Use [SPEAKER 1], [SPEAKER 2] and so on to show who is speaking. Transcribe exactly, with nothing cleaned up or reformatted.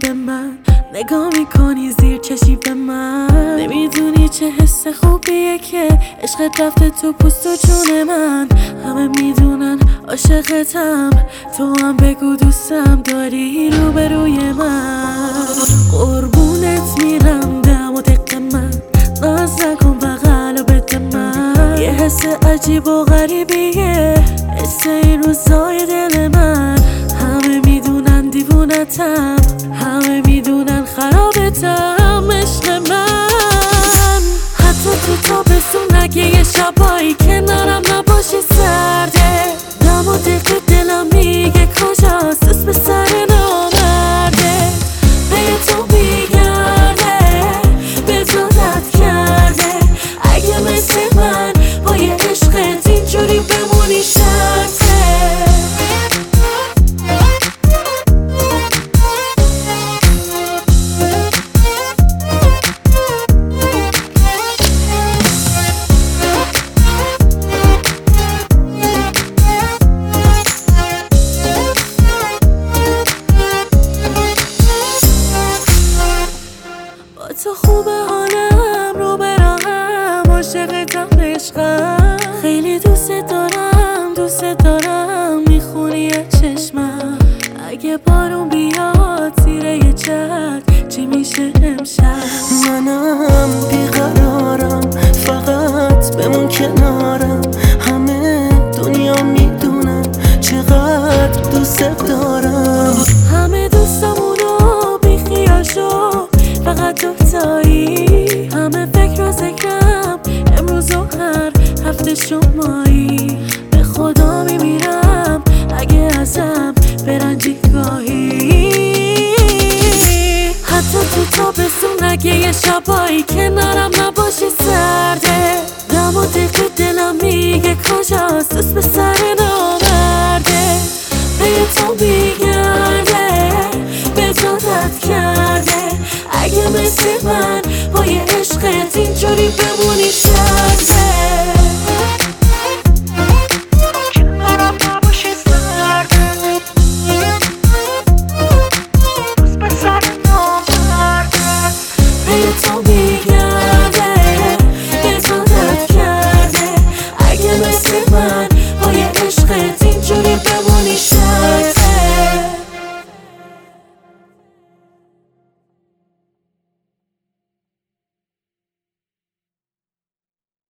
[SPEAKER 1] به من نگاه میکنی زیر چشی به من، نمیدونی چه حس خوبیه که عشقت رفته تو پوست و جون من. همه میدونن عاشقتم، تو هم بگو دوستم داری روبروی من. قربونت میرم دم و دق من، ناز نکن بغل و بده من. یه حس عجیب و غریبیه حس این روزای دل من. همه میدونن دیوونتم، همه میدونن خرابتم عشق من. حتی تو تابستون اگه یه شبایی کنارم نباشی سرده، دم و دق دلم میگه کجاست دوست به سر نامرده. پی تو بیگرده به تو رد کرده، اگه مثل من با یه عشقت اینجوری بمونی شرطه. تو خوبه حالم رو براهم، عاشقتم عشقم، خیلی دوست دارم دوست دارم میخونی چشمم. اگه بارون بیاد زیر یه چتر چی میشه امشب؟
[SPEAKER 2] منم بیقرارم فقط بمون کنارم، همه دنیا میدونن چقدر دوست دارم.
[SPEAKER 1] همه دوستمونو بیخیال شو فقط دوتایی، همه فکر و ذکرم امروز و هر هفته شمایی. به خدا میمیرم اگه ازم برنجی گاهی. حتی تو تابستون اگه یه شبایی کنارم نباشی سرده، دم و دق دلم میگه کجاست دوست به سر نامرده. پی تو بیگرده به تو رد کرده، اگه مثل من با یه عشقت اینجوری بمونی.